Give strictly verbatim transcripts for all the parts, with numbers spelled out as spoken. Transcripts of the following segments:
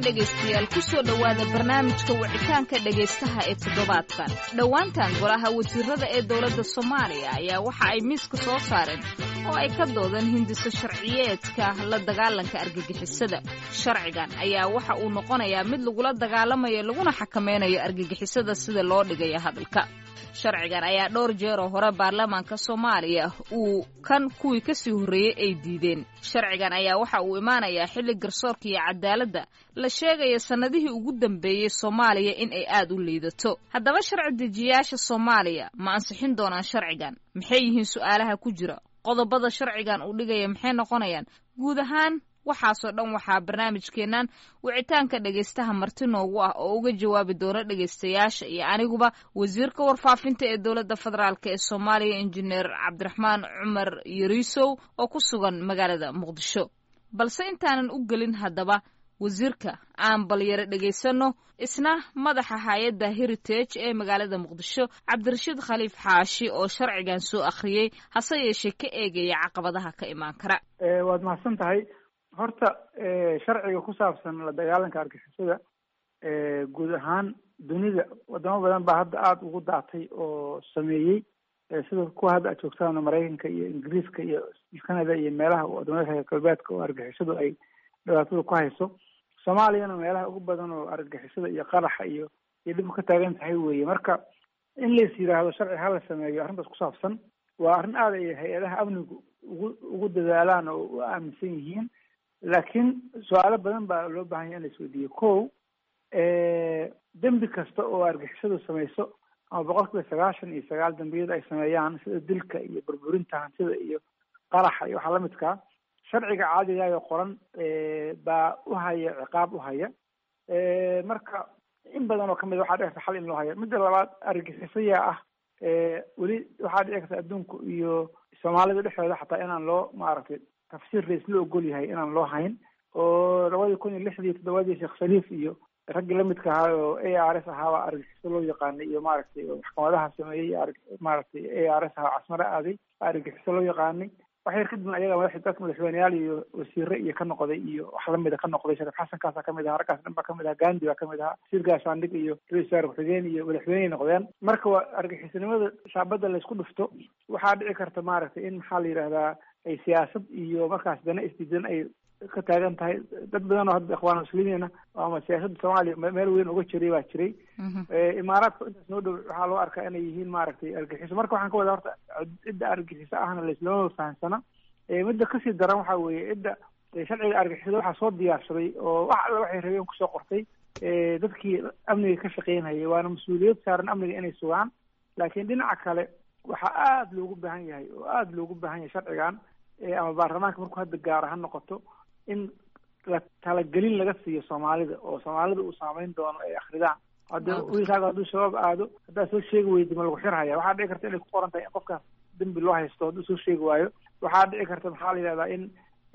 dhegaystayaal ku soo dhowaada barnaamijka wicitaanka dhegaystaha ee toddobaadkan. dhowaantan golaha wasiirada ee dowladda Soomaaliya ayaa waxa ay miiska soo saareen oo ay ka doodeen hindiso sharciyeedka la dagaalanka argagixisada. Sharcigan ayaa waxa uu noqonayaa mid lagula dagaalamayo laguna xakameynayo argagixisada sida loo dhigayo hadalka. Sharcigan ayaa dhowr jeer oo hore baarlamaanka Soomaaliya uu kan kuwii ka sii horeeyay ay diideen. Sharcigan ayaa waxa uu imaanayaa xilli garsoorka iyo cadaaladda la sheegaya sanadihii ugu dambeeyay Soomaaliya in ay aad u liidato. Haddaba sharci dejiyaasha Soomaaliya ma ansixin doonaan sharcigan? Maxay yihiin su'aalaha ku jira? Qodobada sharcigan uu dhigaya maxay noqonayaan? Guud ahaan waxaasoo dhan waxaa barnaamijkeennan wicitaanka dhegaystaha marti noogu ah oo uga jawaabi doona dhegaystayaasha iyo aniguba wasiirka warfaafinta ee dowladda federaalk ee Soomaaliya injineer Cabdiraxmaan Cumar Yariisow oo ku sugan magaalada Muqdisho. Balse intaanan u gelin haddaba wasiirka aan bal yara dhegaysano isna madaxa hay'adda Heritage ee magaalada Muqdisho Cabdirashiid Khaliif Xaashi oo sharcigan soo akhriyay hase yeeshee ka eegaya caqabadaha ka imaan kara. ee waad mahadsan tahay. horta sharciga ku saabsan la dagaalanka argagixisada ee guud ahaan dunida wadamo badan baa hadda aada ugu daatay oo sameeyey sida kuwa hadda aad joogtaan Maraykanka iyo Ingiriiska iyo Canada iyo meelaha wadamada reer galbeedka oo argagixisadu ay dhibaatada ku hayso. Soomaaliyana meelaha ugu badan oo argagixisada iyo qaraxa iyo iyo dhib ka taagan tahay weeye. Marka in la yiraahdo sharci hala sameeyo arrintaas ku saabsan waa arrin aad ay hay'adaha amnigu ugu ugu dadaalaan oo u aaminsan yihiin. laakiin su'aalo badan baa loo baahan yahay in la isweydiiyo. kow dembi kasta oo argagixisadu samayso ama boqolkiiba sagaashan iyo sagaal dembiyada ay sameeyaan sida dilka iyo burburinta hantida iyo qaraxa iyo waxaa lamidkaa sharciga caadiga oo qoran baa u haya ciqaab u haya. marka in badan oo kamid waxaa dhici karta xal in loo haya. midda labaad argagixisaya ah weli waxaa dhici karta adduunku iyo Soomaalida dhexdeeda xataa inaan loo maaragtay tafsiir rays loo ogol yahay inaan loo hayn oo labada kun iyo lixdii toddobaadii Sheekh Saliif iyo raggii la midka ahaa oo A R S ahaa argagixiso loo yaqaanay iyo maaragtay maxkamadaha sameeyay maaragtay A R S ahaa casmare aaday argagixiso loo yaqaanay waxay kadib ayaga madaxda madaxweynayaal iyo wasiirre iyo ka noqday iyo wax la mid ah ka noqday Sheekh Xasan kaasa kamid ah raggaas dhanba kamid ah Gandhi baa kamid ah sirgaas andhig iyo Ra'iisul Wasaare iyo madaxweyne noqdeen. marka waa argagixisanimada shaabada la isku dhufto waxaa dhici karta maaragtay in maxaa la yiraahdaa ay siyaasad iyo markaas dana isdiidan ay ka taagan tahay. dad badan oo hadda ikhwaan muslimiina ama siyaasadda Soomaaliya meel weyn uga jiray baa jiray. imaaraadka intaas noo dhow waxaa loo arkaa inay yihiin maaragtay argagixiso. marka waxaan ka wadaa horta cidda argagixiso ahna laislama fahansana. midda kasii daran waxaa weeye cidda sharciga argagixisada waxaa soo diyaarsaday oo wax alla waxay rabeen kusoo qortay dadkii amniga ka shaqeynayay waana mas-uuliyad saaran amniga inay sugaan. laakiin dhinaca kale waxaa aada loogu baahan yahay oo aada loogu baahan yahay sharcigan ama baarlamaanka markuu hadda gaar ahaan noqoto in la talagelin laga siiyo Soomaalida oo Soomaalida uu saameyn doono ay akhridaan. hadda wiilkaaga hadduu shabaab aado haddaa soo sheegi weydi ma lagu xirhaya. waxaa dhici karta inay ku qoran tahay in qofkaas dembi loo haysto hadduu soo sheegi waayo. waxaa dhici karta maxaa la yidhahdaa in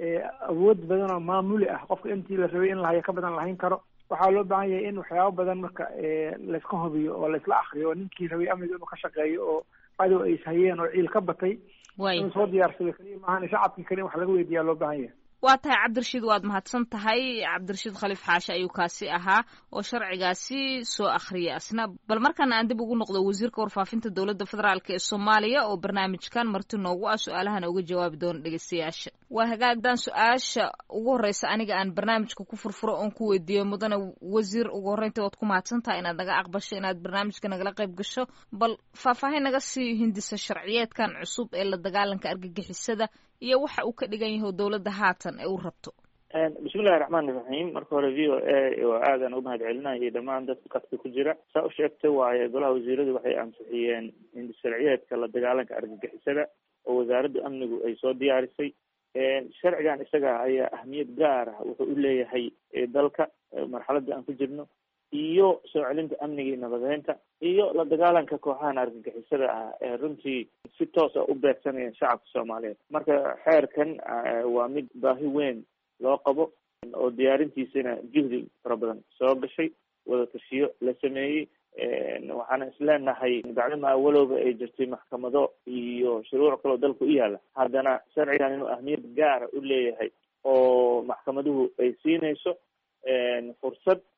awood badan oo maamuli ah qofka intii la rabay in la hayo ka badan lahayn karo. waxaa loo baahan yahay in waxyaabo badan marka layska hubiyo oo laysla akriyo oo ninkii rabay amniga inuu ka shaqeeyo oo cadow ay ishayeen oo ciil ka batay in soo diyaarsado kaliya maahan shacabkii kaliya wax laga weydiiyaa loo baahan yahay. waa tahay Cabdirashiid waad mahadsan tahay. Cabdirashiid Khaliif Xaashi ayuu kaasi ahaa oo sharcigaasi soo akhriyay asna. bal markaan aan dib ugu noqdo wasiirka warfaafinta dowladda federaalk ee Soomaaliya oo barnaamijkan marti noogu ah su'aalahan uga jawaabi doona dhegaystayaasha. waa hagaagdan su'aasha ugu horeysa aniga aan barnaamijka ku furfuro oon ku weydiiyo mudane wasiir ugu horreynta waad ku mahadsan tahay inaad naga aqbasho inaad barnaamijka nagala qayb gasho. bal faahfaahin naga sii hindisa sharciyeedkan cusub ee la dagaalanka argagixisada iyo waxa uu ka dhigan yahay dowladda haatan ee uu rabto. bismillahi raxmaani raxiim. marka hore v o a oo aadan u mahad celinaya dhammaan dadka qadka ku jira. saa u sheegtay waaye golaha wasiiradu waxay ansixiyeen in sharciyeedka la dagaalanka argagixisada oo wasaaradda amnigu ay soo diyaarisay. sharcigan isaga ayaa ahmiyad gaar ah wuxuu u leeyahay dalka marxaladda aan ku jirno iyo soo celinta amniga iyo nabadeynta iyo la dagaalanka kooxahan argagixisada ah ee runtii si toos ah u beegsanaya shacabka Soomaaliyeed. marka xeerkan waa mid baahi weyn loo qabo oo diyaarintiisana juhdi fara badan soo gashay wada tashiyo la sameeyey. waxaana isleenahay bacdama awalowba ay jirtay maxkamado iyo shuruuc kaloo dalku u yaala haddana sharcigan inuu ahmiyad gaara u leeyahay oo maxkamaduhu ay siinayso fursad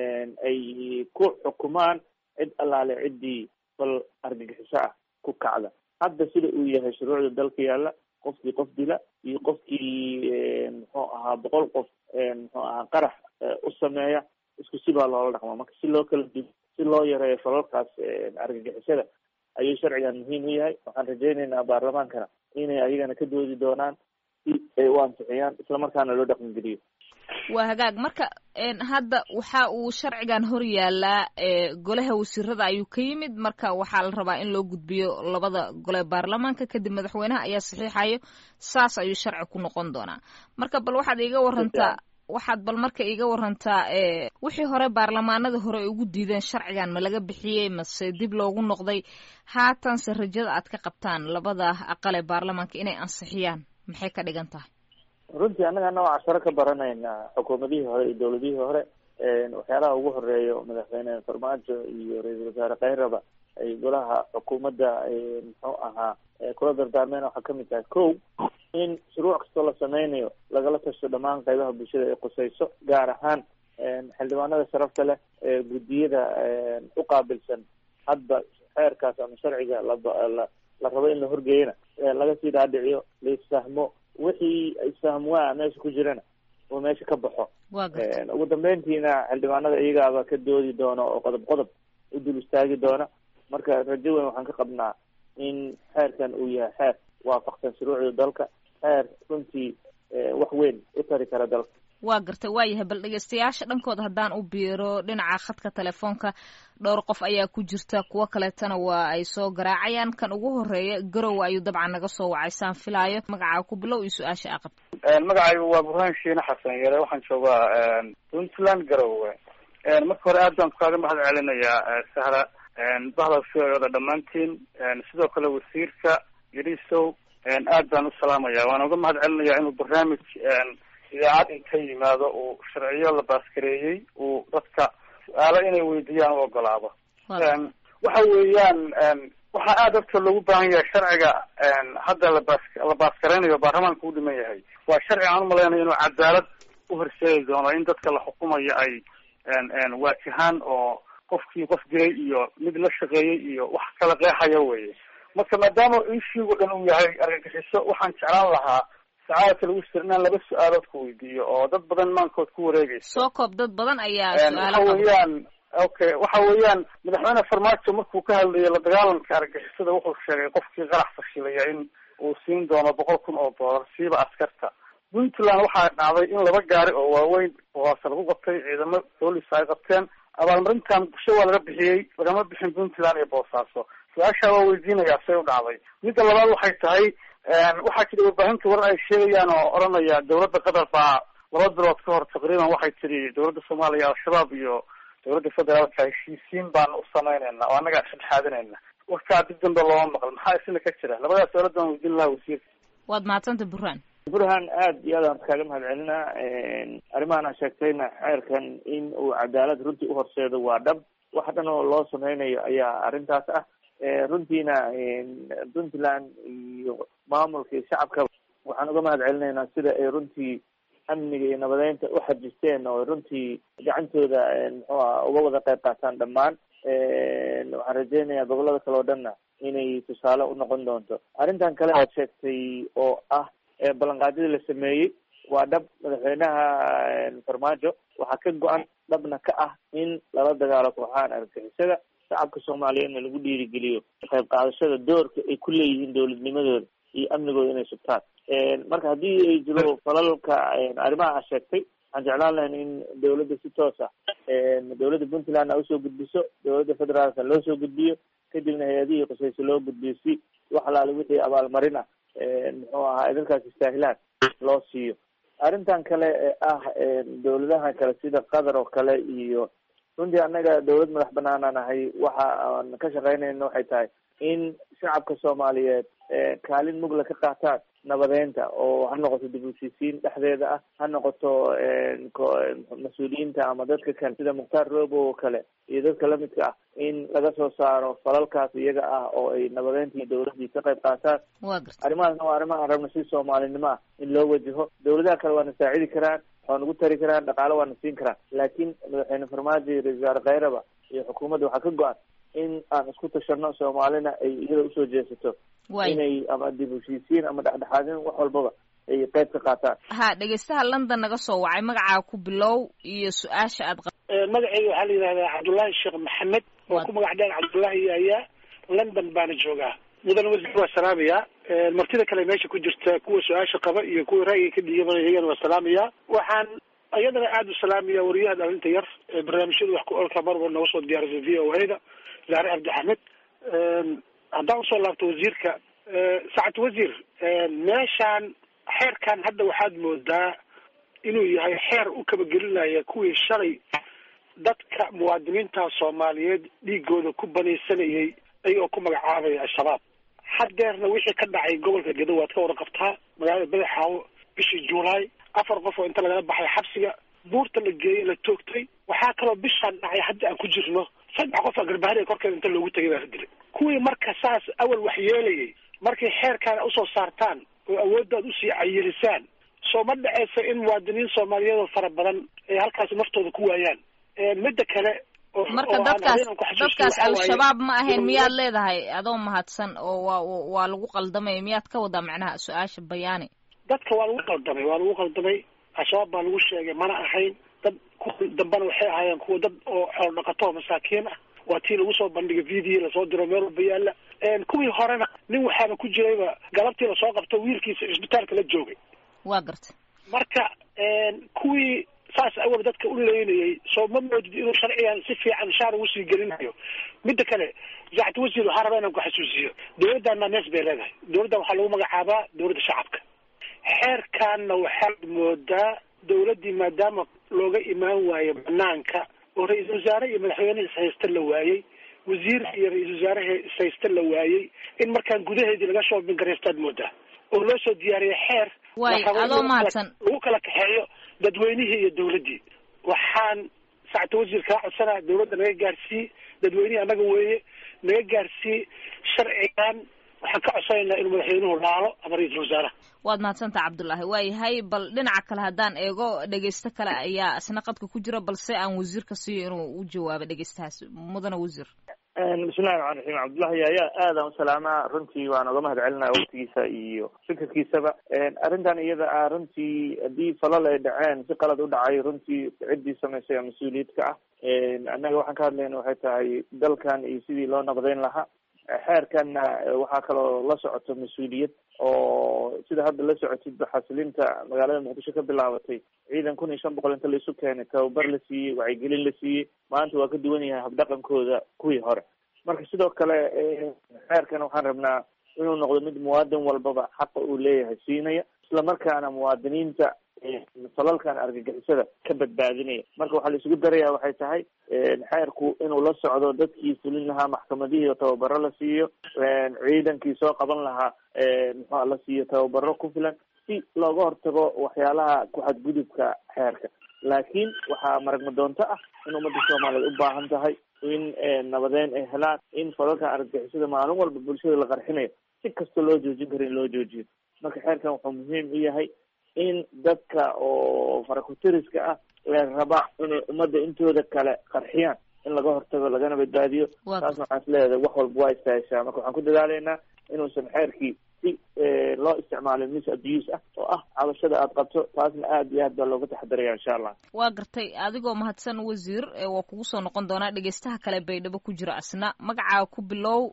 ay ku xukumaan cid allaale ciddii bal argagixiso ah ku kacda. hadda sida uu yahay shuruucda dalka yaalla, qofkii qof dila iyo qofkii muxuu ahaa boqol qof muxuu ahaa qarax u sameeya isku si baa loola dhaqma. marka si loo kala duwo, si loo yareeyo falalkaas argagixisada ayuu sharcigan muhiim u yahay. waxaan rajaynaynaa baarlamaankana inay ayagana ka doodi doonaan si ay u ansixiyaan islamarkaana loo dhaqan geliyo. waa hagaag. marka hadda waxa uu sharcigan hor yaalaa golaha wasiirada ayuu ka yimid, marka waxaa la rabaa in loo gudbiyo labada gole baarlamaanka, kadib madaxweynaha ayaa saxiixayo, saas ayuu sharci ku noqon doonaa. marka bal waxaad iiga warantaa waxaad bal marka iiga warantaa wixii hore baarlamaanada hore ay ugu diideen sharcigan ma laga bixiyey mase dib loogu noqday? haatanse rajada aad ka qabtaan labada aqale baarlamaanka inay ansixiyaan maxay ka dhigan tahay? runtii annaga ana waa casharo ka baranayna xukuumadihii hore iyo dawladihii hore. waxyaalaha ugu horeeyo madaxweyne farmaajo iyo ra-iisul wasaare kayraba ay golaha xukuumadda muxuu ahaa kula dardaarmeen waxaa kamid tahay kow in shuruuc kastoo la sameynayo lagala tasho dhammaan qaybaha bulshada ay qusayso, gaar ahaan xildhibaanada sharafta leh ee guddiyada u qaabilsan hadba xeerkaas ama sharciga lala la rabo in la horgeeyana laga sii dhaadhiciyo, la isfahmo, wixii isfahmwaa meesha ku jirana oo meesha ka baxo. ugu dambeyntiina xildhibaanada iyagaaba ka doodi doona oo qodob qodob u dul istaagi doona. marka rajo weyn waxaan ka qabnaa in xeerkan uu yahay xeer waafaqsan shuruucda dalka, xeer runtii wax weyn u tari kara dalka. waa gartay. waa yahay. bal dhegeystayaasha dhankooda haddaan u biiro dhinaca khadka telefoonka, dhowr qof ayaa ku jirta, kuwo kaleetana waa ay soo garaacayaan. kan ugu horeeya garowe ayuu dabcan naga soo wacay saan filaayo. magacaa ku bilow iyo su-aasha aqab. magacaygu waa burhaan shiine xasan yare, waxaan joogaa puntland garowe. marka hore aad baan kaaga mahad celinayaa sahra bahda sooda dhammaantiin, sidoo kale wasiirka yarisow aad baan u salaamaya. waan uga mahad celinayaa inuu barnaamij idaacad inta yimaado uu sharciyo la baaskareeyey uu dadka su-aalo inay weydiiyaan u ogolaado. waxa weeyaan waxaa aad horta loogu baahan yahay sharciga hadda labas la baaskareynayo baarlamaanka u dhiman yahay. waa sharci aan umalaynayo inuu cadaalad u horseedi doono in dadka la xukumayo ay waajahaan oo qofkii qof dilay iyo mid la shaqeeyey iyo wax kala qeexaya weye. marka maadaama ishiigu dhan uu yahay argagixiso, waxaan jeclaan lahaa sacaadka lagu sir inaan laba su-aalood ku weydiiyo oo dad badan maankood ku wareegaysa. soo koob. dad badan ayaa waxa weeyaan okay waxa weeyaan madaxweyne farmaajo markuu ka hadlayay la dagaalanka argagixisada wuxuu sheegay qofkii qarax fashilaya in uu siin doono boqol kun oo doolar siiba askarta. puntland waxaa dhacday in laba gaari oo waaweyn hoose lagu qabtay, ciidamo booliska ay qabteen. abaalmarintan bulsho waa laga bixiyey, lagama bixin puntland iyo boosaaso. su-aashaa waa weydiinayaa say u dhacday. midda labaad waxay tahay waxaa jira warbaahinta warar ay sheegayaan oo oranaya dawladda qatar baa laba bilood ka hor taqriiban waxay tiri dawladda soomaaliya al-shabaab iyo dawladda federaalka heshiisiin baan u samaynayna oo annaga xadxaadinayna. warkaa dib dambe looma maqal, maxaa isina ka jira? labadaas dawladda waan weydiin lahaa wasiirka. waad mahadsanta burhaan. burhaan aad iyo aad aan kaaga mahad celinaa. arrimahan aan sheegtayna xeerkan in uu cadaalad runtii uhorseedo waa dhab. wax dhan oo loo sameynayo ayaa arrintaas ah. runtiina puntland iyo maamulka iyo shacabka waxaan uga mahad celinaynaa sida ay runtii amniga iyo nabadeynta u xajisteen oo runtii gacantooda muxuu aha uga wada qayb qaataan dhammaan. waxaan rajeynayaa gobolada kale oo dhanna inay tusaale unoqon doonto. arrintan kale aad sheegtay oo ah ballanqaadyadii la sameeyey waa dhab. madaxweynaha farmaajo waxaa ka go-an dhabna ka ah in lala dagaalo kooxahan argagixisada, shacabka soomaaliyeedna lagu dhiirigeliyo qayb qaadashada doorka ay ku leeyihiin dawladnimadooda iyo amnigooda inay sugtaan. marka haddii ay jiro falalka arrimaha a sheegtay, waxaan jeclaan lahayn in dawladda si toos ah dawladda puntland a usoo gudbiso, dawladda federaalka loo soo gudbiyo, kadibna hay-adihii qusayso loo gudbiyo si wax alaale wixii abaalmarin ah muxuu ahaa ay dadkaas istaahilaan loo siiyo. arrintan kale ee ah dawladaha kale sida qatar oo kale iyo runtii annaga dawlad madax banaanaan ahay. waxa aan ka shaqeynayna waxay tahay in shacabka soomaaliyeed kaalin mugla ka qaataan nabadeynta, oo ha noqoto dib u heshiisiin dhexdeeda ah, ha noqoto mas-uuliyiinta ama dadka kale sida mukhtaar robo oo kale iyo dadka lamidka ah in laga soo saaro falalkaas iyaga ah oo ay nabadeynta iyo dawladdii ka qayb qaataan. arrimahaasna waa arrimaha rabna si soomaalinimo ah in loo wajaho. dawladaha kale waana saacidi karaan, waa nagu tari karaan, dhaqaale waana siin karaan. laakiin madaxweyne farmaajo iyo ra-iisul wasaare khayraba iyo xukuumadda waxaa ka go-an in aan isku tashano, soomaalina ay iyada usoo jeesato inay ama dib heshiisiin ama dhexdhexaadin wax walbaba ay qayb ka qaataan. ha dhegeystaha london naga soo wacay, magacaa ku bilow iyo su-aasha aad qab magacayga waxaa la yidhahdaa cabdullaahi sheekh maxamed oo ku magac dheer cabdullaahi ayaa london baana joogaa. mudan wasiir waa salaamaya, martida kale meesha ku jirta kuwa su-aasha qaba iyo kuwa ra'yiga ka dhiibanaya iyagana waa salaamaya. waxaan iyadana aada u salaamaya wariyaha dhalinta yar ee barnaamijyada wax ku olka marba nooga soo diyaarisay v o a da zaare cabdi axmed. haddaan usoo laabto wasiirka, sacad wasiir, meeshaan xeerkan hadda waxaad moodaa inuu yahay xeer u kabagelinaya kuwii shalay dadka muwaadiniinta soomaaliyeed dhiigooda ku banaysanayay ayagoo ku magacaabaya al-shabaab. haddeerna wixii ka dhacay gobolka gedo waad ka warqabtaa, magaalada badaxaawo bishii juulaay afar qof oo inta lagala baxay xabsiga buurta la geeyey la toogtay. waxaa kaloo bishaan dhacay hadda aan ku jirno saddex qof oo garbahariga korkeeda inta loogu tegay baa la dilay. kuwii marka saas awal wax yeelayay markay xeerkaana usoo saartaan oo awooddaad usii cayilisaan, soo ma dhaceysa in muwaadiniin soomaaliyeed oo fara badan ay halkaasi naftooda ku waayaan. midda kale marka dadkaas dadkaas al-shabaab ma ahayn miyaad leedahay adoo mahadsan oo waa waa lagu qaldamay, miyaad ka wadaa macnaha su-aasha bayaani? dadka waa lagu qaldamay waa lagu qaldamay al-shabaab baa lagu sheegay, mana ahayn dad ku dambana waxay ahaayeen kuwa dad oo xoolo dhaqato masaakiin ah. waa tii lagu soo bandhigay video lasoo diro meel walba yaalla. kuwii horena nin waxaaba ku jirayba galabtii lasoo qabto wiilkiisa isbitaalka la joogay. waa gartay marka kuwii saas awal dadka u leynayay soo ma moodid inuu sharcigan si fiican shaar ugu sii gelinayo. midda kale sacad wasiir waxaa rabaa inaan ku xasuusiyo, dawladdaana nees bay leedahay. dawladdan waxaa lagu magacaabaa dawladda shacabka. xeerkaanna waxaad moodaa dawladdii maadaama looga imaan waayo banaanka oo ra-iisul wasaare iyo madaxweyne ishaysta la waayey, wasiir iyo ra-iisul wasaaraha ishaysta la waayey, in markaan gudaheedii laga soo bingareystaad moodaa oo loo soo diyaariyay xeer adoo mahadsan lagu kala kaxeeyo dadweynihii iyo dawladdii. waxaan sacta wasiir kaa codsanaa dawladda naga gaarsii, dadweynihii annaga weeye, naga gaarsii sharcigan. waxaan ka codsanaynaa inuu madaxweynuhu laalo ama ra-iisul wasaaraha. waad mahadsantaha cabdullaahi. waayahay, bal dhinaca kale haddaan eego dhegeysto kale ayaa isna qadka ku jira, balse aan wasiirka siiyo inuu u jawaabo dhegeystahaas. mudana wasiir. bismillahi raxmaan raxiim. cabdullaahi ayaa aadaan u salaamaa, runtii waan uga mahad celinaya waqtigiisa iyo fikirkiisaba. arrintan iyada ah runtii haddii falal ay dhaceen si qalad u dhacay, runtii ciddii samaysay mas-uuliyadka ah. annaga waxaan ka hadlayna waxay tahay dalkan iyo sidii loo naqdayn lahaa. xeerkanna waxaa kaloo la socoto mas-uuliyad oo sida hadda la socotid xasilinta magaalada muqdisho ka bilaabatay. ciidan kun iyo shan boqol inta laisu keenay, tababar la siiyey, wacyigelin la siiyey. maanta waa ka duwan yahay habdhaqankooda kuwii hore. marka sidoo kale xeerkan waxaan rabnaa inuu noqdo mid muwaadin walbaba xaqa uu leeyahay siinaya, isla markaana muwaadiniinta falalkan argagixisada ka badbaadinaya. marka waxaa la isugu daraya waxay tahay xeerku inuu la socdo dadkii fulin lahaa maxkamadihii oo tababaro la siiyo, ciidankii soo qaban lahaa muxua la siiyo tababaro ku filan si looga hortago waxyaalaha ku-xadgudubka xeerka. laakiin waxaa maragma doonto ah in ummadda soomaaliyeed u baahan tahay in nabadeyn ay helaan, in falalkan argagixisada maalin walba bulshada la qarxinayo si kasta loo joojin karo in loo joojiyo. marka xeerkan wuxuu muhiim u yahay in dadka oo farakutiriska ah la raba inay ummadda intooda kale qarxiyaan in laga hortago lagana badbaadiyo. taasna waxaan is leedahay wax walba waa istaashaa. marka waxaan ku dadaalaynaa inuusan xeerkii si loo isticmaalin mis abuse ah oo ah cabashada aad qabto. taasna aad iyo aad baa looga taxadaraya insha allah. waa gartay, adigoo mahadsan wasiir. waa kugu soo noqon doonaa dhegeystaha kale baydhabo ku jira asna. magacaa ku bilow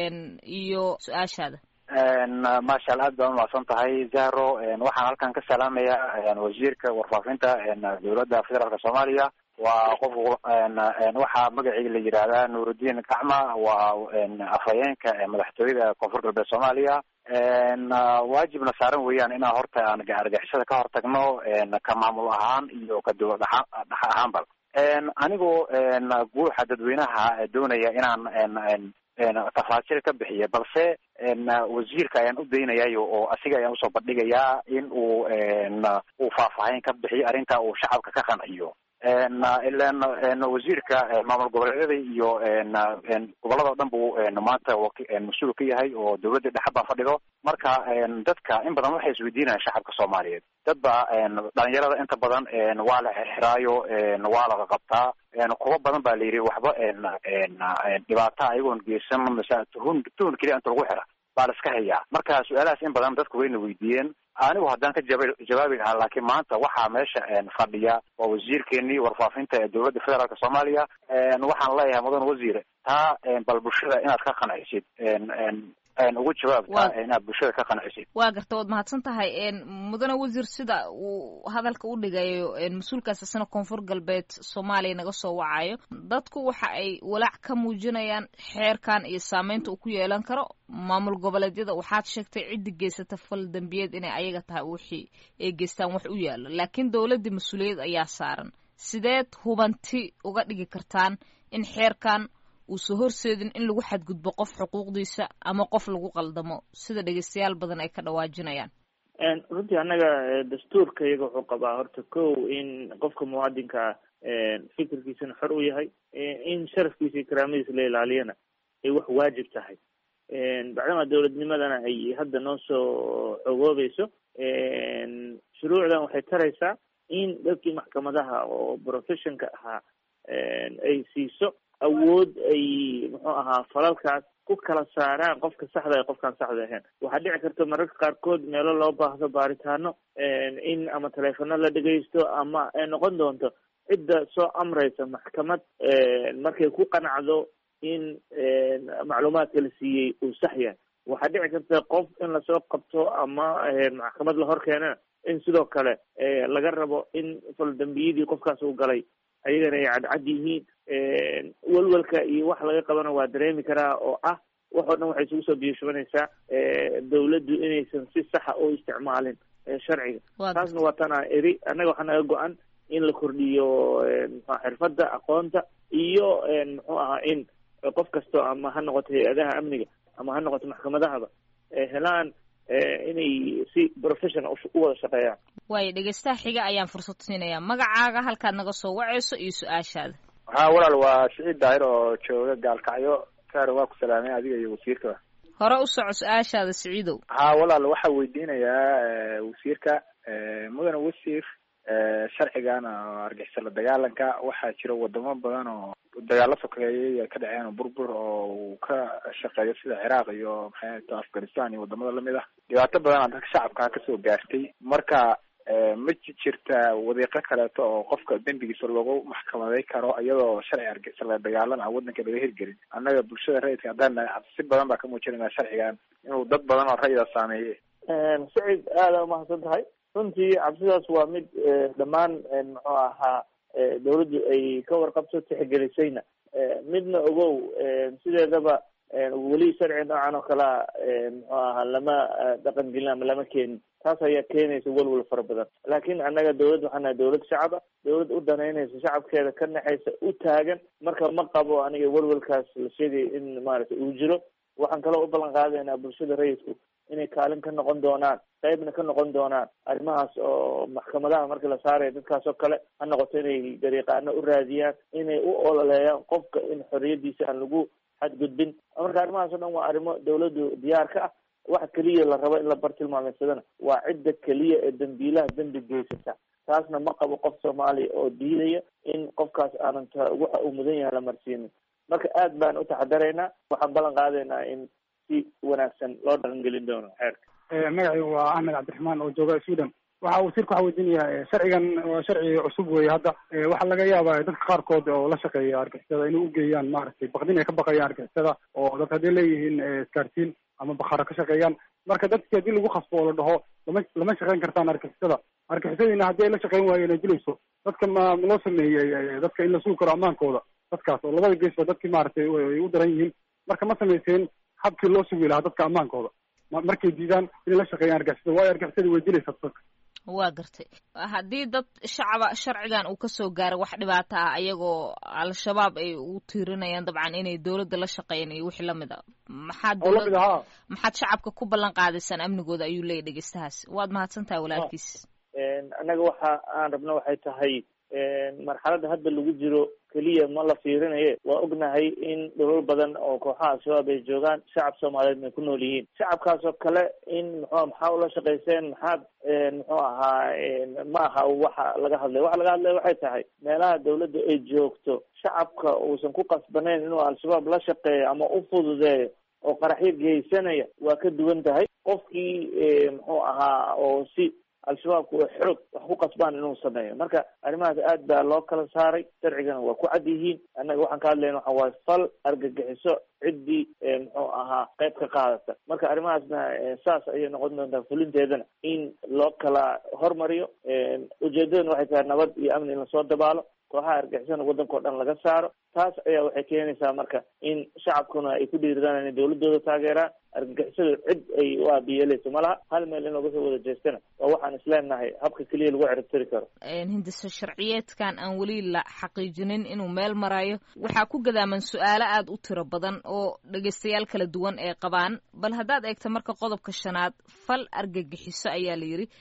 iyo su-aashaada. maasha allah, aad baa umahadsan tahay zahro. waxaan halkan ka salaamayaa wasiirka warfaafinta dawladda federaalka soomaaliya. waa qof waxaa magaceyga la yidhaahdaa nuurudiin gacma, waa afhayeenka madaxtooyada koonfur galbeed soomaaliya. waajibna saaran weeyaan inaan horta aan argagixisada ka hortagno ka maamul ahaan iyo ka dawlad dhex ahaanba. anigoo guuxa dadweynaha doonaya inaan tafaasiil ka bixiya, balse wasiirka ayaan u daynayayo oo asiga ayaan usoo bandhigayaa in uu uu faahfaahin ka bixiyo arrinta uu shacabka ka qanciyo. ilan wasiirka maamul goboleedyada iyo gobolada o dhan buu maanta mas-uul ka yahay oo dawladda dhexe baa fadhido marka dadka in badan waxay isweydiinayaan shacabka soomaaliyeed dad ba dhalinyarada inta badan waa la xirxiraayo waa laga qabtaa kuwa badan baa la yidhi waxba dhibaata ayagoon geysan masa tuhun tuhun keliya inta lagu xira baa la iska hayaa marka su-aalahaas in badan dadku wayna weydiiyeen anigu haddaan ka jaba jawaabi lahaa laakiin maanta waxaa meesha fadhiya waa wasiirkeenii warfaafinta ee dawladda federaalka soomaaliya waxaan leeyahay mudan wasiir taa bal bulshada inaad ka qancisid ugu jawaabta inaad bulshada ka qancisid waa garta waad mahadsan tahay mudane wasiir sida uu hadalka u dhigayo mas-uulkaas isna koonfur galbeed soomaaliya naga soo wacayo dadku waxa ay walaac ka muujinayaan xeerkan iyo saameynta uu ku yeelan karo maamul goboleedyada waxaad sheegtay ciddi geysata fal dambiyeed inay ayaga tahay wixii ay geystaan wax u yaalo laakiin dawladda mas-uuliyad ayaa saaran sideed hubanti uga dhigi kartaan in xeerkan uusa horseedin in lagu xadgudbo qof xuquuqdiisa ama qof lagu qaldamo sida dhegeystayaal badan ay ka dhawaajinayaan runtii annaga dastuurka iyaga wuxuu qabaa horta kow in qofka muwaadinka fikirkiisana xor u yahay in sharafkiisa iyo karaamadiisa la ilaaliyana ay wax waajib tahay bacdama dawladnimadana ay hadda noo soo xogoobayso shuruucdan waxay taraysaa in dadkii maxkamadaha oo professionka ahaa ay siiso awood ay muxuu ahaa falalkaas ku kala saaraan qofka saxda ee qofkaan saxda ahayn waxaa dhici karta mararka qaarkood meelo loo baahdo baaritaano in ama teleefono la dhegaysto ama ay noqon doonto cidda soo amraysa maxkamad markay ku qanacdo in macluumaadka la siiyey uu sax yahay waxaa dhici karta qof in lasoo qabto ama maxkamad la hor keenana in sidoo kale laga rabo in faldambiyadii qofkaas uu galay ayagana ay cadcad yihiin welwelka iyo wax laga qabana waa dareemi karaa oo ah wax oo dhan waxay isugu soo biyashubanaysaa dawladdu inaysan si saxa u isticmaalin sharciga taasna waa tan aan eri annaga waxaa naga go-an in la kordhiyo mxua xirfadda aqoonta iyo muxuu ahaa in qof kasto ama ha noqoto hay-adaha amniga ama ha noqoto maxkamadahaba helaan inay si professional u wada shaqeeyaan waayo dhegeystaha xiga ayaan fursad siinayaa magacaaga halkaad naga soo waceyso iyo su-aashaada ha walaal waa siciid daahir oo jooga gaalkacyo saar waa ku salaamay adiga iyo wasiirka hore u soco su-aashaada siciidow ha walaal waxaa weydiinayaa wasiirka mudane wasiir sharcigan oo argixisa la dagaalanka waxaa jira wadamo badan oo dagaalo sokeeyay ka dhaceen oo burbur oo uu ka shaqeeyo sida ciraaq iyo maxay tahay afghanistan iyo wadamada lamid ah dhibaato badan oo dadka shacabka kasoo gaartay marka ma jirta wadiiqo kaleeto oo qofka dembigiisa lagu maxkamaday karo iyadoo sharci argixisa la dagaalan ah wadanka laga hirgelin annaga bulshada rayidka haddaan si badan baa ka muujinayna sharcigan inuu dad badan oo rayida saameeyey sacid aada umahadsan tahay runtii cabsidaas waa mid dhammaan muxuu ahaa dawladdu ay ka warqabto tixgelisayna midna ogow sideedaba weli sharci noocan oo kalea muxuu ahaa lama dhaqan gelin ama lama keenin taas ayaa keenaysa welwel fara badan laakiin annaga dawladd waxaa nahay dawlad shacaba dawlad u danaynaysa shacabkeeda ka naxaysa u taagan marka ma qabo aniga welwelkaas la sheegaya in maaragtay uu jiro waxaan kaloo u ballan qaadaynaa bulshada rayidku inay kaalin ka noqon doonaan qaybna ka noqon doonaan arrimahaas oo maxkamadaha marka la saaraya dadkaas oo kale ha noqoto inay dariiqaano u raadiyaan inay u ololeeyaan qofka in xorriyadiisa aan lagu xadgudbin marka arrimahaas o dhan waa arrimo dawladdu diyaar ka ah waxa keliya la rabo in la bartilmaameysadana waa cidda keliya ee dambiilaha dembi geysata taasna ma qabo qof soomaaliya oo diidaya in qofkaas aanan t waxa uu mudan yahay la marsiinin marka aad baan u taxadaraynaa waxaan ballan qaadaynaa in si wanaagsan loo dhaqangelin doono xeerka magacaygu waa axmed cabdiraxmaan oo jooga sweden waxa wasiirka waxaa weydiinayaa sharcigan waa sharci cusub wey hadda waxaa laga yaabaa dadka qaarkood oo la shaqeeya argixisada inay ugeeyaan maaragtay baqdin ay ka baqayaan argixisada oo dadka hadday leeyihiin iskaartiin ama bakara ka shaqeeyaan marka dadki haddii lagu khasbo oo la dhaho lama lama shaqeyn kartaan argixisada argixisadiina haddii ay la shaqeyn waayo inay dilayso dadka ma loo sameeyey dadka in la sugi karo ammaankooda dadkaas oo labada geesba dadkii maaragtay ay u daran yihiin marka ma samayseen habkii loo sugi lahaa dadka ammaankooda markay diidaan inay la shaqeeyaan argixisada waayo argixisada way dilaysaa dadka waa gartay haddii dad shacaba sharcigan uu kasoo gaaro wax dhibaato ah ayagoo al-shabaab ay u tiirinayaan dabcan inay dawladda la shaqeeyaan iyo wixii lamid a maxaad dawlad maxaad shacabka ku ballan qaadaysaan amnigooda ayuu leeyahy dhegeystahaas waad mahadsan tahay walaalkiis annaga waxa aan rabno waxay tahay marxaladda hadda lagu jiro keliya ma la fiirinaye waa ognahay in dhulal badan oo kooxaha al-shabaab ay joogaan shacab soomaaliyeed may ku nool yihiin shacabkaas oo kale in muxuu maxaa ula shaqayseen maxaad muxuu ahaa ma aha waxa laga hadlay waxa laga hadlaya waxay tahay meelaha dawladda ay joogto shacabka uusan ku qasbanayn inuu al-shabaab la shaqeeyo ama u fududeeyo oo qaraxyo geysanaya waa ka duwan tahay qofkii muxuu ahaa oo si al-shabaabku waa xoog wax ku qasbaan inuu sameeyo marka arrimahaas aad baa loo kala saaray sharcigana waa ku cad yihiin annaga waxaan ka hadlayna waxa waaye fal argagixiso ciddii muxuu ahaa qayb ka qaadata marka arrimahaasna saas ayay noqon doontaa fulinteedana in loo kala hormariyo ujeedadana waxay tahay nabad iyo amni in lasoo dabaalo kooxaha argixisana waddanka o dhan laga saaro taas ayaa waxay keenaysaa marka in shacabkuna ay ku dhiiradaan inay dawladooda taageeraan argagixisada cid ay u aabiyeeleyso malaha hal meel in looga soo wada jeestana waa waxaan isleenahay habka keliya lagu ciribtiri karo hindisa sharciyeedkan aan weli la xaqiijinin inuu meel marayo waxaa ku gadaaman su-aalo aada u tiro badan oo dhegeystayaal kala duwan ay qabaan bal haddaad eegto marka qodobka shanaad fal argagixiso ayaa la yidhi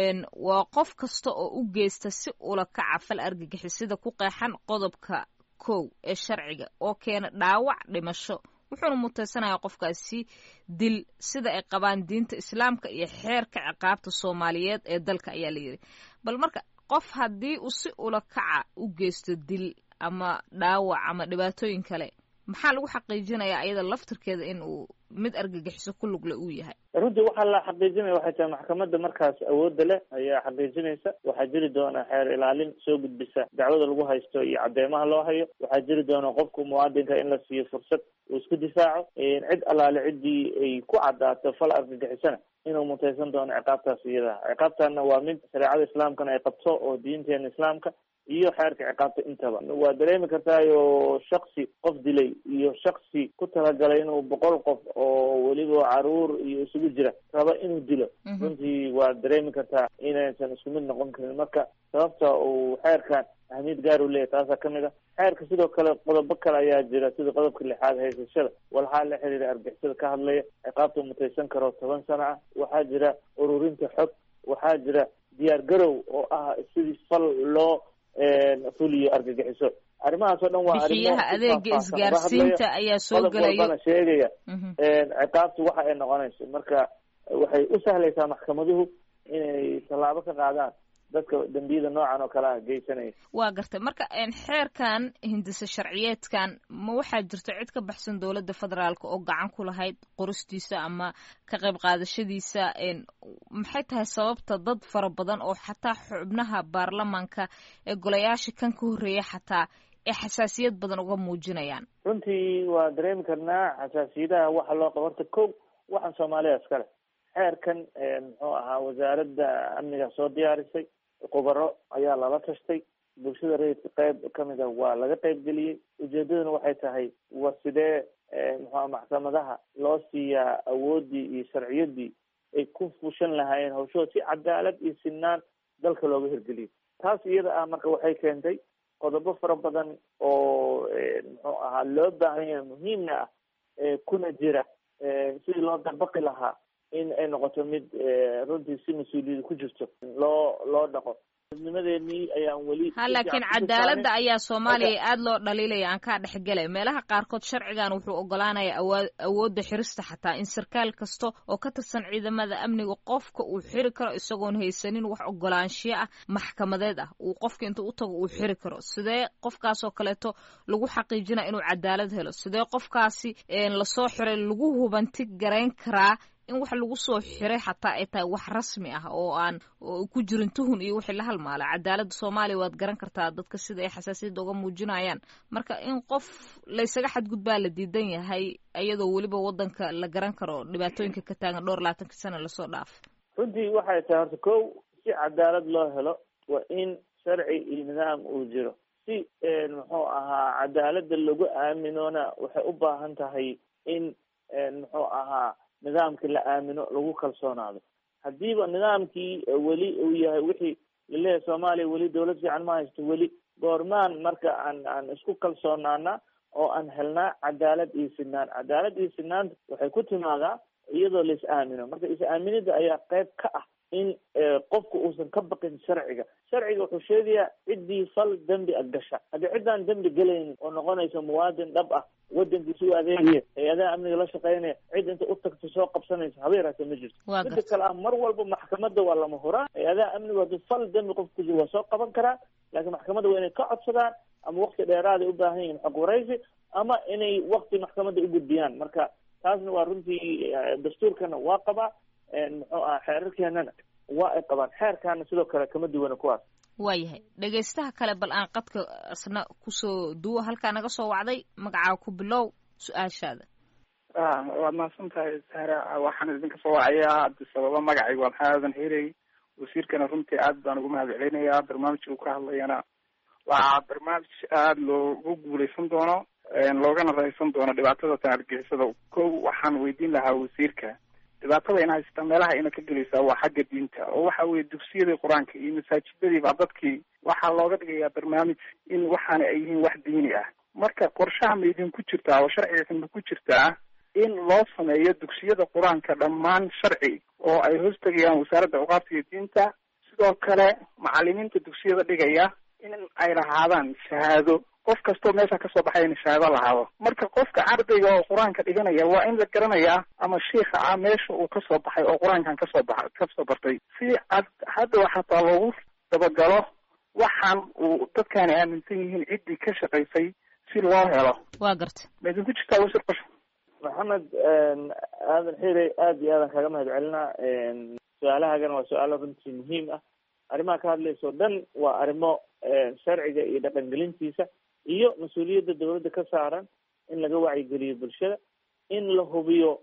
waa qof kasta oo u geysta si ula kaca fal argagixisada ku qeexan qodobka kow ee sharciga oo keena dhaawac dhimasho wuxuuna mutaysanaya qofkaasi dil sida ay qabaan diinta islaamka iyo xeerka ciqaabta soomaaliyeed ee dalka ayaa la yidhi bal marka qof haddii uu si ula kaca u geysto dil ama dhaawac ama dhibaatooyin kale maxaa lagu xaqiijinayaa iyada laftirkeeda in uu mid argagixiso ku lugle uu yahay runtii waxaa la xaqiijinaya waxay tahay maxkamadda markaas awoodda leh ayaa xaqiijinaysa waxaa jiri doona xeer ilaalin soo gudbisa dacwada lagu haysto iyo cadeymaha loo hayo waxaa jiri doona qofku muwaadinka in la siiyo fursad uu isku difaaco cid allaale ciddii ay ku caddaato fal argagixisana inuu mutaysan doono ciqaabtaas iyada ciqaabtaana waa mid shareecada islaamkana ay qabto oo diinteena islaamka iyo xeerka ciqaabta intaba waa dareemi kartaayo shaksi qof dilay iyo shaksi ku talagalay inuu boqol qof oo weliba caruur iyo isugu jira raba inuu dilo runtii waa dareemi kartaa inaysan isku mid noqon karin marka sababta uu xeerkan ahmiyad gaar u leeyahy taasaa kamid a xeerka sidoo kale qodobo kale ayaa jira sida qodobka lixaad haysashada walxaa la xiriira argixisada ka hadlaya ciqaabta mutaysan karo toban sano ah waxaa jira ururinta xog waxaa jira diyaar garow oo ah sidii fal loo fuliyo argagixiso arrimahaas oo dhan waa bixiyaha adeega isgaarsiinta ayaa soo gelaya sheegaya ciqaabtu waxa ay noqonayso marka waxay u sahlaysaa maxkamaduhu inay tallaabo ka qaadaan dadka dambiyada noocan oo kale ah geysanaya waa gartay marka xeerkan hindisa sharciyeedkan ma waxaa jirto cid ka baxsan dowladda federaalka oo gacan ku lahayd qoristiisa ama ka qayb qaadashadiisa maxay tahay sababta dad fara badan oo xataa xubnaha baarlamaanka ee golayaasha kan ka horreeya xataa ee xasaasiyad badan uga muujinayaan runtii waa dareemi karnaa xasaasiyadaha waxa loo qabo horta kow waxaan soomaaliya iskale xeerkan muxuu ahaa wasaaradda amniga soo diyaarisay khubaro ayaa lala tashtay bulshada rayidka qayb kamid a waa laga qayb geliyey ujeedaduna waxay tahay waa sidee muxua maxkamadaha loo siiyaa awoodii iyo sharciyadii ay ku fushan lahaayeen hawshood si cadaalad iyo sinaan dalka looga hirgeliyo taas iyada ah marka waxay keentay qodobo fara badan oo muxuu ahaa loo baahan yahay muhiimna ah kuna jira sidii loo dabaqi lahaa in ay noqoto mid runtii si mas-uuliyada ku jirto loo loo dhaqo nimadeenii ayaan weli ha laakiin cadaaladda ayaa soomaaliya aada loo dhaliilaya aan kaa dhexgelay meelaha qaarkood sharcigan wuxuu ogolaanaya awa awoodda xirista xataa in sarkaal kasta oo ka tirsan ciidamada amniga qofka uu xiri karo isagoon haysanin wax ogolaanshiyo ah maxkamadeed ah uu qofka inta u tago uu xiri karo sidee qofkaas oo kaleeto lagu xaqiijinaya inuu cadaalad helo sidee qofkaasi lasoo xiray lagu hubanti garayn karaa in wax lagu soo xiray xataa ay tahay wax rasmi ah oo aan ku jirin tuhun iyo wixii la halmaala cadaaladda soomaaliya waad garan kartaa dadka sida ay xasaasiyadda uga muujinayaan marka in qof laysaga xadgudbaa la diidan yahay iyadoo weliba waddanka la garan karo dhibaatooyinka ka taagan dhowr labaatanka sana lasoo dhaafo runtii waxay tahay horta kow si cadaalad loo helo waa in sharci iyo nidaam uu jiro si muxuu ahaa cadaaladda lagu aaminoona waxay u baahan tahay in muxuu ahaa nidaamkii la aamino lagu kalsoonaado haddiiba nidaamkii weli uu yahay wixii laleeyahay soomaaliya weli dawlad fiican ma haysto weli goormaan marka aan aan isku kalsoonaana oo aan helnaa cadaalad iyo sinaan cadaalad iyo sinaanta waxay ku timaadaa iyadoo la is aamino marka is aaminida ayaa qayb ka ah in qofku uusan ka baqin sharciga. sharciga wuxuu sheegayaa ciddii fal dembi a gasha haddii ciddaan dembi gelaynin oo noqonaysa muwaadin dhab ah wadankiisa u adeegaya hay-adaha amniga la shaqeynaya cid inta u tagta soo qabsanaysa habeeraasa ma jirto. midda kale ah mar walba maxkamadda waa lama huraan. hay-adaha amnigu haddii fal dembi qofku ku jiro waa soo qaban karaa, laakiin maxkamadda waa inay ka codsadaan ama wakti dheeraada u baahan yihiin xog waraysi ama inay wakti maxkamadda u gudbiyaan. marka taasna waa runtii dastuurkana waa qabaa, muxuu aha xeerarkeenana waa ay qabaan. xeerkaana sidoo kale kama duwana kuwaas. waayahay dhegaystaha kale bal aan qadka asna kusoo duwo halkaa naga soo wacday magacaa ku bilow su-aashaada. waad mahadsan tahay sahra. waxaan idinka soo wacayaa haddi sababa magacayga waa maxaa aadan helay. wasiirkana runtii aad baan ugu mahad celinayaa. barnaamijka uu ka hadlayana waa barnaamij aada loogu guuleysan doono loogana raysan doono dhibaatada tan argixisada. kow waxaan weydiin lahaa wasiirka, dhibaatada ina haysata meelaha ina ka gelaysaa waa xagga diinta oo waxa weye dugsiyadii qur-aanka iyo masaajidadiiba dadkii waxaa looga dhigayaa barnaamij in waxaana ay yihiin wax diini ah. marka qorshaha ma idinku jirtaa oo sharciga ma ku jirtaa in loo sameeyo dugsiyada qur-aanka dhammaan sharci oo ay hoos tegayaan wasaaradda awqaafta iyo diinta, sidoo kale macalimiinta dugsiyada dhigaya in ay lahaadaan shahaado, qof kastoo meesha kasoo baxay in shahaado lahaado. marka qofka ardayga oo qur-aanka dhiganaya waa in la garanayaa ama shiika ah meesha uu kasoo baxay oo qur-aankan kasoo baxa kasoo bartay, si ad hadda xataa loogu dabagalo waxaan uu dadkaani aaminsan yihiin ciddii ka shaqaysay si loo helo. waa garta ma idinku jirtaa wasiir qosho? maxamed aadan xirey aada iyo aadan kaga mahad celinaa. su-aalahaagana waa su-aalo runtii muhiim ah. arrimaha ka hadlaysa o dhan waa arrimo sharciga iyo dhaqangelintiisa iyo mas-uuliyadda dawladda ka saaran in laga wacyigeliyo bulshada, in la hubiyo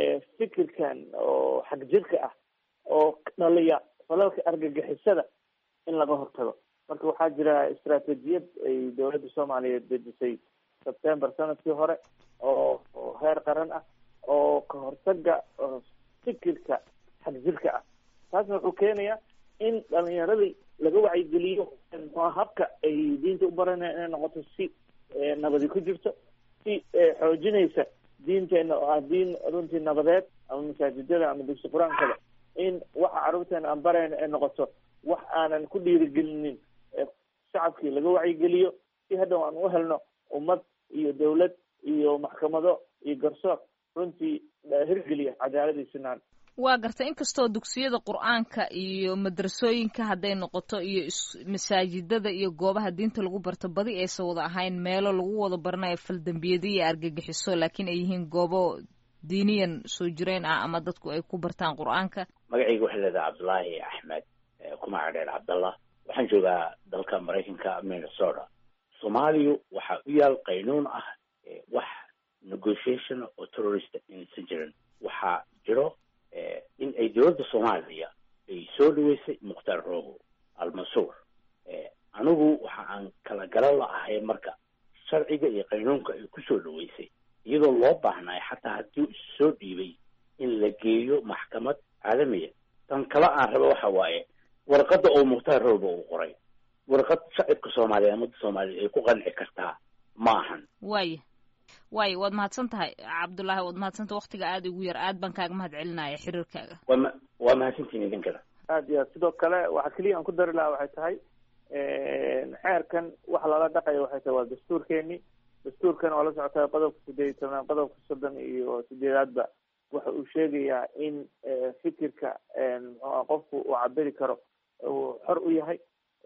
fikirkan oo xag jirka ah oo dhaliya falalka argagixisada in laga hortago. marka waxaa jira istaraatijiyad ay dawladda soomaaliyeed dejisay sebtember sanadkii hore oo heer qaran ah oo ka hortaga fikirka xag jirka ah. taasna wuxuu keenayaa in dhalinyaradii laga wacyigeliyo habka ay diinta u baranaya inay noqoto si nabadi ku jirto, si xoojinaysa diinteena oo ah diin runtii nabadeed, ama masaajidada ama dugsi qur-aankada in waxa carruurteena aan barayna ay noqoto wax aanan ku dhiirigelinin shacabkii laga wacyigeliyo, si hadhow aan u helno ummad iyo dawlad iyo maxkamado iyo garsoor runtii hirgeliya cadaalad iyo sinaan. waa garta inkastoo dugsiyada qur-aanka iyo madrasooyinka hadday noqoto iyo masaajidada iyo goobaha diinta lagu barto badi aysan wada ahayn meelo lagu wada baranayo faldambiyada iyo argagixiso, laakiin ay yihiin goobo diiniyan soo jireen ah ama dadku ay ku bartaan qur-aanka. magacayga waxaa leedaha cabdullaahi axmed kumaca dheer cabdallah. waxaan joogaa dalka maraykanka minnesota. soomaaliya waxaa u yaal qaynuun ah wax negotiation oo terrorist inaysan jirin. waxaa jiro in ay dowladda soomaaliya ay soo dhaweysay mukhtaar roogo almansuur. anigu waxa aan kala garan la'ahay marka sharciga iyo qaynuunka ay ku soo dhaweysay iyadoo loo baahnaay xataa haddii soo dhiibay in la geeyo maxkamad caalamiya. tan kale aan rabo waxa waaye warqadda oo mukhtaar roogo uu qoray warqad shacibka soomaaliya ummadda soomaaliya ay ku qanci kartaa maahan. waaya waaya waad mahadsan tahay cabdullaahi, waad mahadsan tahay waktiga aada igu yar. aad baan kaaga mahad celinaya xiriirkaaga. waa ma waa mahadsantiin idinkana. aada iyo aad. sidoo kale waxaa keliya aan ku dari lahaa waxay tahay xeerkan waxa lala dhaqaya waxay tahay waa dastuurkeeni. dastuurkan oo la socotaa qodobka sideed iyo tobnaad qodobka soddon iyo sideedaadba waxa uu sheegayaa in fikirka muxua qofku uu cabiri karo uu xor u yahay.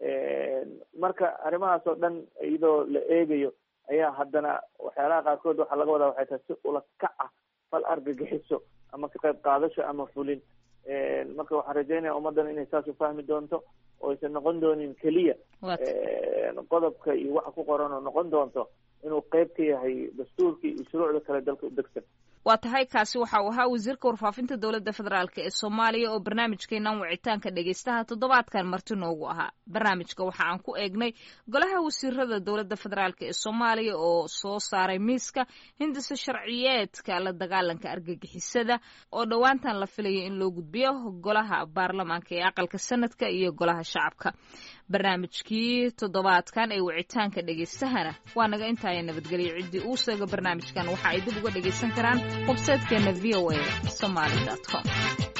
marka arrimahaas oo dhan iyadoo la eegayo ayaa haddana waxyaalaha qaarkood waxaa laga wadaa waxay tahay si ula kac ah fal argagixiso ama ka qayb qaadasho ama fulin. marka waxaan rajaynaya ummaddan inay saas u fahmi doonto oo aysan noqon doonin keliya qodobka iyo waxa ku qoran oo noqon doonto inuu qayb ka yahay dastuurkii iyo shuruucda kale dalka u degsan. waa tahay kaasi waxa uu ahaa wasiirka warfaafinta dowladda federaalk ee soomaaliya oo barnaamijkeenan wicitaanka dhegaystaha toddobaadkan marti noogu ahaa. barnaamijka waxa aan ku eegnay golaha wasiirada dowladda federaalk ee soomaaliya oo soo saaray miiska hindisa sharciyeedka la dagaalanka argagixisada oo dhowaantan la filayo in loo gudbiyo golaha baarlamaanka ee aqalka sanadka iyo golaha shacabka. barnaamijkii toddobaadkan ee wicitaanka dhegaystahana waa naga intaaya nabadgelyo. ciddii uu seego barnaamijkan waxa ay dib uga dhegaysan karaan websitekeena v o a somaly dot com.